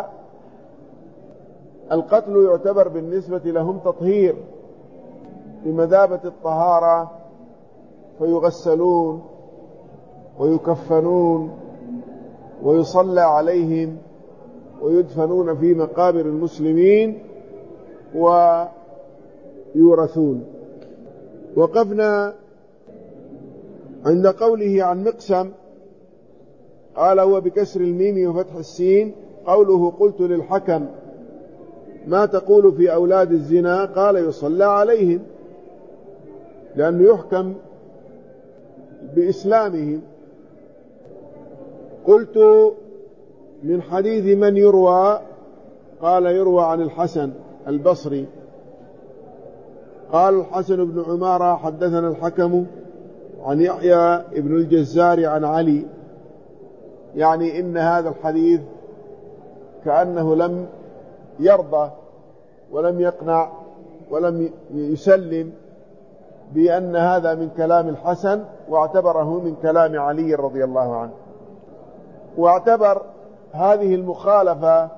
القتل يعتبر بالنسبة لهم تطهير بمثابة الطهارة، فيغسلون ويكفنون ويصلى عليهم ويدفنون في مقابر المسلمين ويورثون. وقفنا عند قوله عن مقسم، قال هو بكسر الميم وفتح السين. قوله قلت للحكم ما تقول في أولاد الزنا؟ قال يصلى عليهم، لأنه يحكم بإسلامهم. قلت من حديث من يروى؟ قال يروى عن الحسن البصري. قال الحسن بن عمارة حدثنا الحكم عن يحيى بن الجزار عن علي، يعني إن هذا الحديث كأنه لم يرضى ولم يقنع ولم يسلم بأن هذا من كلام الحسن، واعتبره من كلام علي رضي الله عنه. واعتبر هذه المخالفة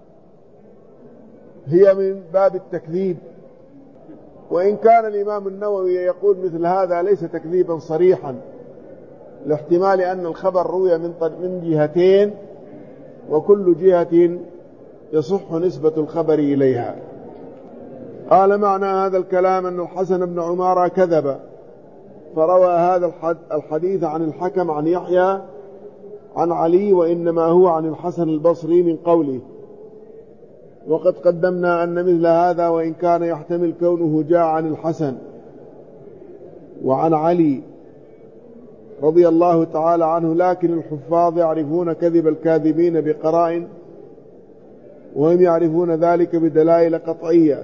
هي من باب التكذيب، وإن كان الإمام النووي يقول مثل هذا ليس تكذيبا صريحا، لاحتمال أن الخبر روي من من جهتين، وكل جهة يصح نسبة الخبر إليها. قال معنى هذا الكلام أن الحسن بن عمارة كذب، فروى هذا الحديث عن الحكم عن يحيى عن علي، وإنما هو عن الحسن البصري من قوله. وقد قدمنا أن مثل هذا وإن كان يحتمل كونه جاء عن الحسن وعن علي رضي الله تعالى عنه، لكن الحفاظ يعرفون كذب الكاذبين بقرائن، وهم يعرفون ذلك بدلائل قطعية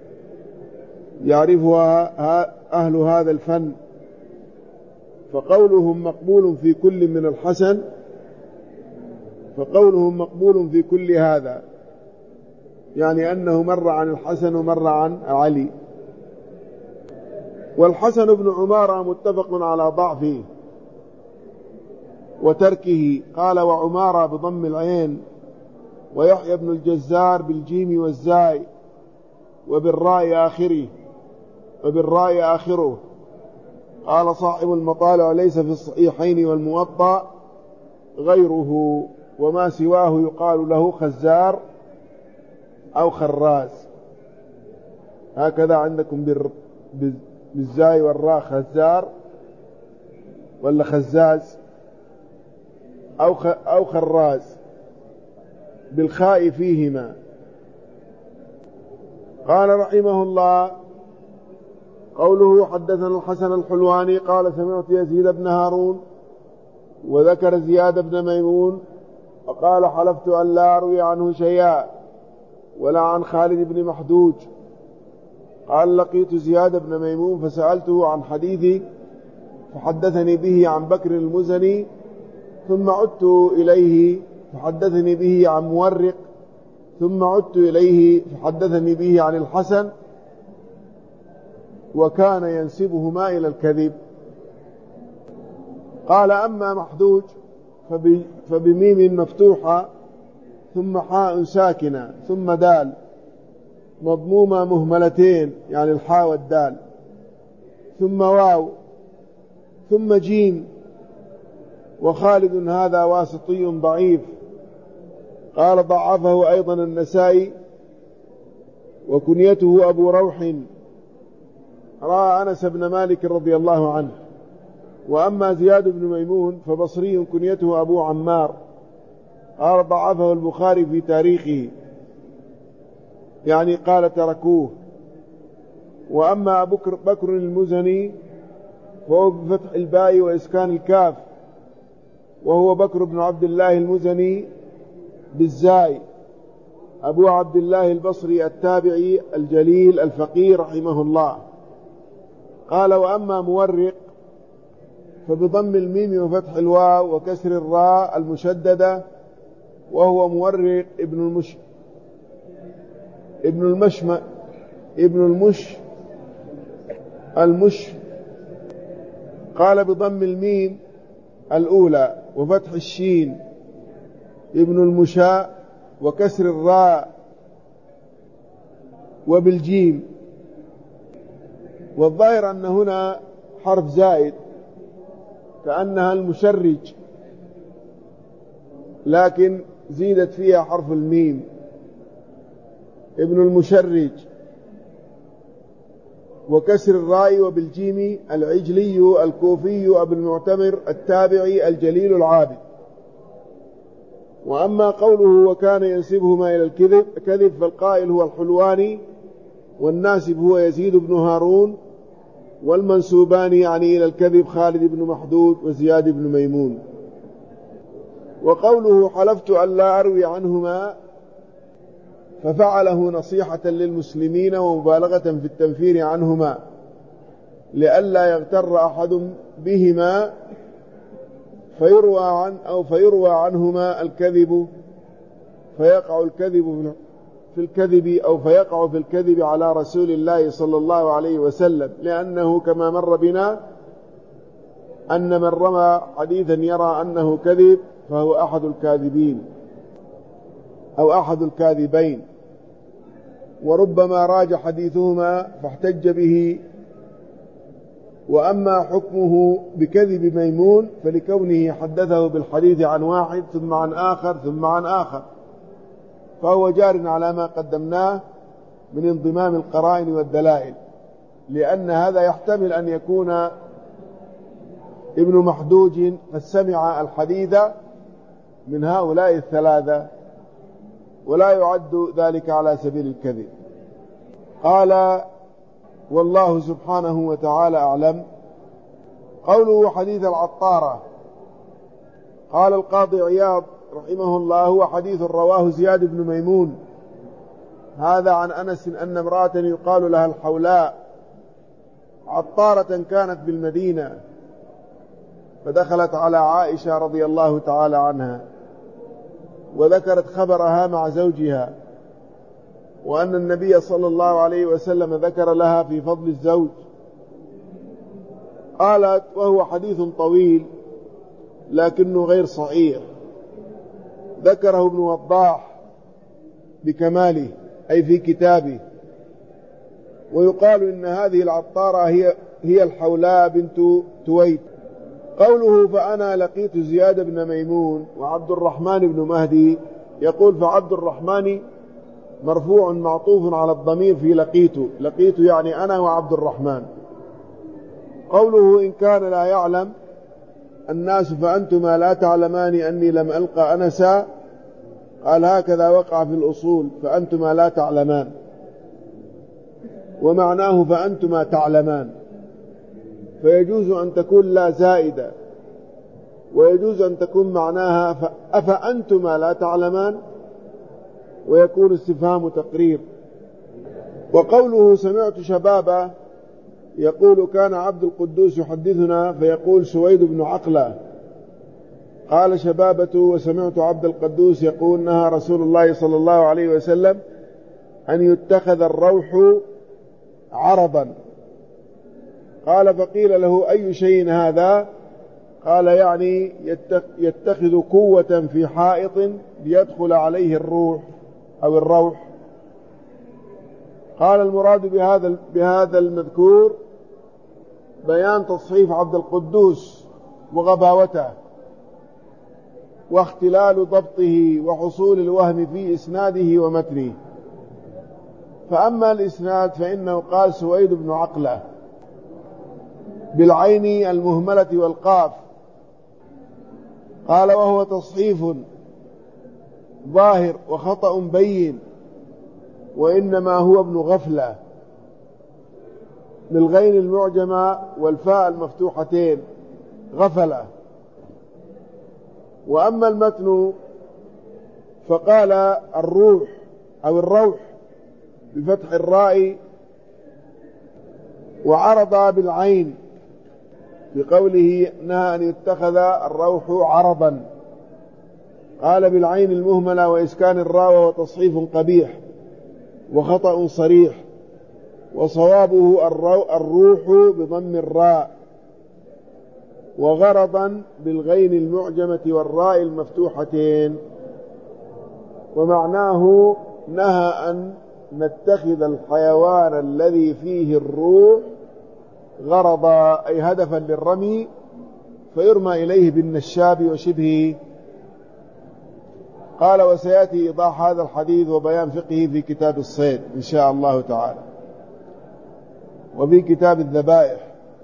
يعرفها أهل هذا الفن، فقولهم مقبول في كل من الحسن فقولهم مقبول في كل هذا، يعني أنه مر عن الحسن ومر عن علي. والحسن بن عمارة متفق على ضعفه وتركه. قال وعمارة بضم العين، ويحيى بن الجزار بالجيم والزاي وبالراء آخره وبالراء آخره. قال صاحب المطالع ليس في الصحيحين والموطأ غيره، وما سواه يقال له خزار أو خراز. هكذا عندكم بالزاي والراء خزار ولا خزاز أو أو خراز بالخاء فيهما. قال رحمه الله قوله حدثنا الحسن الحلواني قال سمعت يزيد بن هارون وذكر زياد بن ميمون، وقال حلفت أن لا أروي عنه شيئا ولا عن خالد بن محدوج. قال لقيت زياد بن ميمون فسألته عن حديثي فحدثني به عن بكر المزني، ثم عدت إليه فحدثني به عن مورق، ثم عدت إليه فحدثني به عن الحسن، وكان ينسبهما إلى الكذب. قال أما محدوج فبميم مفتوحة ثم حاء ساكنة ثم دال مضمومة مهملتين، يعني الحاء والدال، ثم واو ثم جيم. وخالد هذا واسطي ضعيف. قال ضعفه أيضا النسائي، وكنيته أبو روح. رأى أنس بن مالك رضي الله عنه وأما زياد بن ميمون فبصري كنيته أبو عمار، قال ضعفه البخاري في تاريخه، يعني قال تركوه. وأما بكر, بكر المزني فهو بفتح الباء وإسكان الكاف، وهو بكر بن عبد الله المزني بالزاي، أبو عبد الله البصري التابعي الجليل الفقيه رحمه الله. قال وأما مورق فبضم الميم وفتح الواو وكسر الراء المشددة، وهو مورق ابن المش ابن المشم ابن المش المش قال بضم الميم الأولى وفتح الشين ابن المشاء وكسر الراء وبالجيم. والظاهر أن هنا حرف زائد كأنها المشرج، لكن زيدت فيها حرف الميم، ابن المشرج وكسر الراء وبالجيم العجلي الكوفي أبو المعتمر التابعي الجليل العابد. وأما قوله وكان ينسبهما إلى الكذب كذب فالقائل هو الحلواني، والناسب هو يزيد بن هارون، والمنسوبان يعني إلى الكذب خالد بن محدود وزياد بن ميمون. وقوله حلفت أن لا أروي عنهما ففعله نصيحة للمسلمين ومبالغة في التنفير عنهما لئلا يغتر أحد بهما فيروى عن أو فيروى عنهما الكذب فيقع الكذب في الكذب أو فيقع في الكذب على رسول الله صلى الله عليه وسلم، لأنه كما مر بنا أن من رمى حديثا يرى أنه كذب فهو أحد الكاذبين أو أحد الكاذبين، وربما راج حديثهما فاحتج به. وأما حكمه بكذب ميمون فلكونه حدثه بالحديث عن واحد ثم عن آخر ثم عن آخر، فهو جار على ما قدمناه من انضمام القرائن والدلائل، لأن هذا يحتمل أن يكون ابن محدوج قد سمع الحديث من هؤلاء الثلاثة ولا يعد ذلك على سبيل الكذب. قال والله سبحانه وتعالى أعلم. قوله حديث العطارة، قال القاضي عياض رحمه الله هو حديث رواه زياد بن ميمون، هذا عن أنس أن امرأة يقال لها الحولاء عطارة كانت بالمدينة، فدخلت على عائشة رضي الله تعالى عنها وذكرت خبرها مع زوجها، وأن النبي صلى الله عليه وسلم ذكر لها في فضل الزوج. قالت وهو حديث طويل لكنه غير صحيح، ذكره ابن وضاح بكماله أي في كتابه، ويقال إن هذه العطارة هي, هي الحولاء بنت تويت. قوله فأنا لقيت زياد بن ميمون وعبد الرحمن بن مهدي، يقول فعبد الرحمن مرفوع معطوف على الضمير في لقيت، لقيت يعني أنا وعبد الرحمن. قوله إن كان لا يعلم الناس فأنتما لا تعلمان أني لم ألقى أنسا، قال هكذا وقع في الأصول فأنتما لا تعلمان، ومعناه فأنتما تعلمان، فيجوز أن تكون لا زائدة، ويجوز أن تكون معناها أفأنتما لا تعلمان، ويكون استفهام تقرير. وقوله سمعت شبابا، يقول كان عبد القدوس يحدثنا فيقول سويد بن عقلة قال شبابة وسمعت عبد القدوس يقول نهى رسول الله صلى الله عليه وسلم أن يتخذ الروح عرضا. قال فقيل له أي شيء هذا؟ قال يعني يتخذ قوة في حائط ليدخل عليه الروح أو الروح. قال المراد بهذا بهذا المذكور بيان تصحيف عبد القدوس وغباوته واختلال ضبطه وحصول الوهم في إسناده ومتنه. فأما الإسناد فإنه قال سويد بن عقلة بالعين المهملة والقاف. قال وهو تصحيف ظاهر وخطأ بين، وإنما هو ابن غفلة بالغين المعجمة والفاء المفتوحتين غفلة. وأما المتن فقال الروح أو الروح بفتح الراء، وعرض بالعين بقوله نهى أن يتخذ الروح عرضا. قال بالعين المهملة وإسكان الراء، وهو تصحيف قبيح وخطأ صريح، وصوابه الروح بضم الراء، وغرضا بالغين المعجمة والراء المفتوحتين. ومعناه نهى أن نتخذ الحيوان الذي فيه الروح غرضا، أي هدفا للرمي فيرمى إليه بالنشاب وشبهه. قال وسيأتي إيضاح هذا الحديث وبيان فقهه في كتاب الصيد إن شاء الله تعالى، وفي كتاب الذبائح.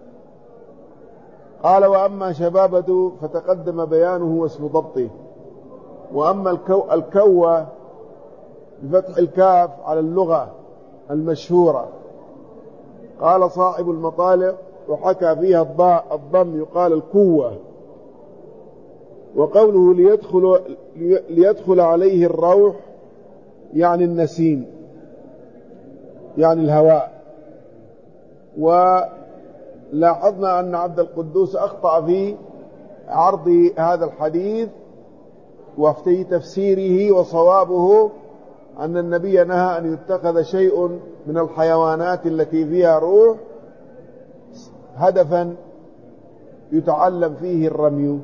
قال وأما شبابة فتقدم بيانه واسم ضبطه. وأما الكو الكوة بفتح الكاف على اللغة المشهورة، قال صاحب المطالع وحكى فيها الضاء الضم يقال الكوة. وقوله ليدخل, ليدخل عليه الروح يعني النسيم، يعني الهواء. ولاحظنا أن عبد القدوس أخطأ في عرض هذا الحديث وفي تفسيره، وصوابه أن النبي نهى أن يتخذ شيء من الحيوانات التي فيها روح هدفا يتعلم فيه الرمي.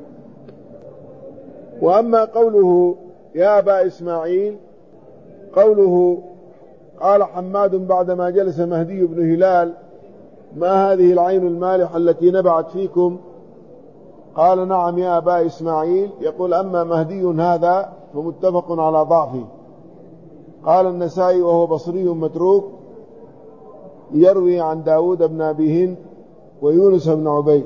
وأما قوله يا أبا إسماعيل، قوله قال حماد بعدما جلس مهدي بن هلال ما هذه العين المالحة التي نبعت فيكم؟ قال نعم يا أبا إسماعيل. يقول أما مهدي هذا فمتفق على ضعفه. قال النسائي وهو بصري متروك، يروي عن داود بن أبي هند ويونس بن عبيد.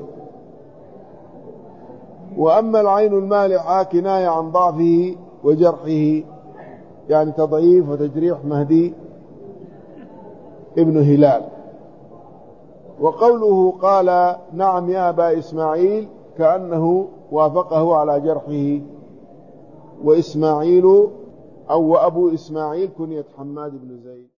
وأما العين المالحة كناية عن ضعفه وجرحه، يعني تضعيف وتجريح مهدي ابن هلال. وقوله قال نعم يا أبا إسماعيل كأنه وافقه على جرحه. وإسماعيل أو وأبو إسماعيل كنية حماد بن زيد.